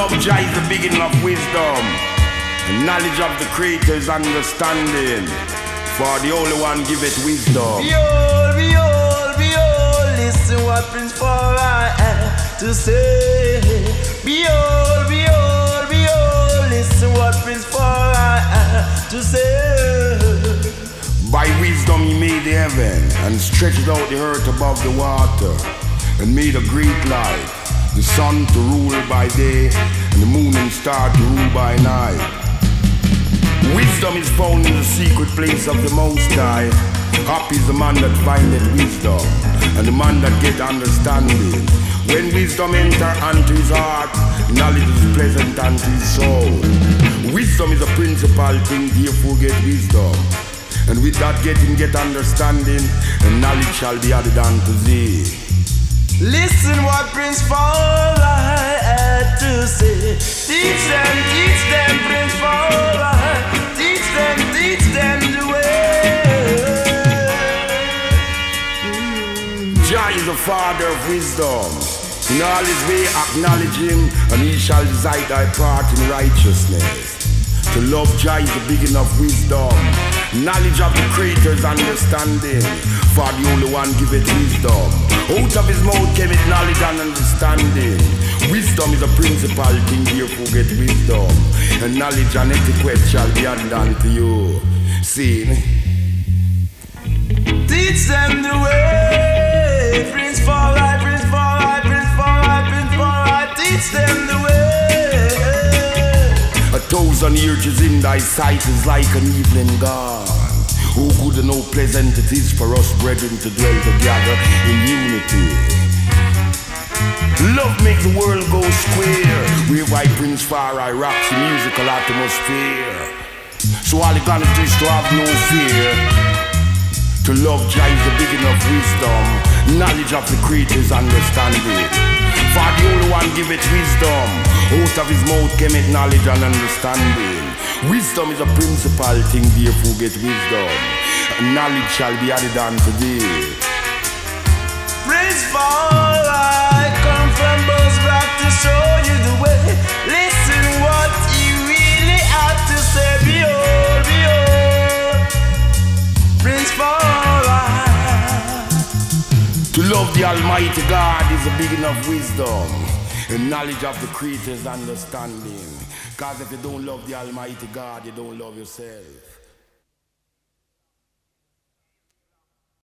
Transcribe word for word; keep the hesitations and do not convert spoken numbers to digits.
love Jah is the beginning of wisdom, and knowledge of the Creator is understanding. For the only one give it wisdom. Behold, behold, behold, listen what Prince Farah had to say. Behold, behold, behold, listen what Prince Farah had to say. By wisdom he made the heaven, and stretched out the earth above the water, and made a great light, the sun to rule by day, and the moon and star to rule by night. Wisdom is found in the secret place of the Most High. Happy is the man that findeth wisdom, and the man that get understanding. When wisdom enter unto his heart, knowledge is pleasant unto his soul. Wisdom is a principal thing, therefore get wisdom. And with that getting, get understanding, and knowledge shall be added unto thee. Listen what Prince Farah had to say. Teach them, teach them, Prince Farah. Teach them, teach them the way. Jah is the father of wisdom. In all his way acknowledge him, and he shall decide thy part in righteousness. To love Jah is the beginning of wisdom. Knowledge of the Creator's understanding. For the only one give it wisdom. Out of his mouth came it knowledge and understanding. Wisdom is a principal thing, therefore get wisdom. And knowledge and etiquette shall be added unto you. See? Teach them the way. Prince Farah, Prince Farah, Prince Farah, Prince Farah. Teach them the way. A thousand years is in thy sight is like an evening gone. Oh, good and oh, pleasant it is for us brethren to dwell together in unity. Love make the world go square. Whereby Prince Farah rocks the musical atmosphere. So all you gotta do is to have no fear. To love Jah is the beginning of wisdom. Knowledge of the Creator's understanding. For the only one give it wisdom. Out of his mouth came it knowledge and understanding. Wisdom is a principal thing, therefore get wisdom. And knowledge shall be added unto thee. Prince Farah, I come from Buzzrock to show you the way. Listen what you really have to say. Behold, behold, Prince Farah. To love the Almighty God is the beginning of wisdom, and knowledge of the Creator's understanding. Because if you don't love the Almighty God, you don't love yourself.